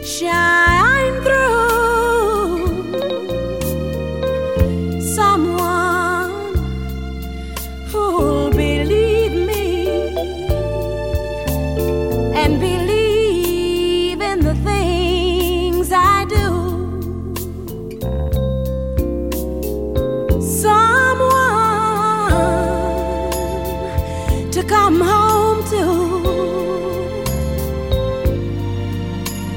shine through. Someone who'll believe me and believe in the things I do. Someone to come home to.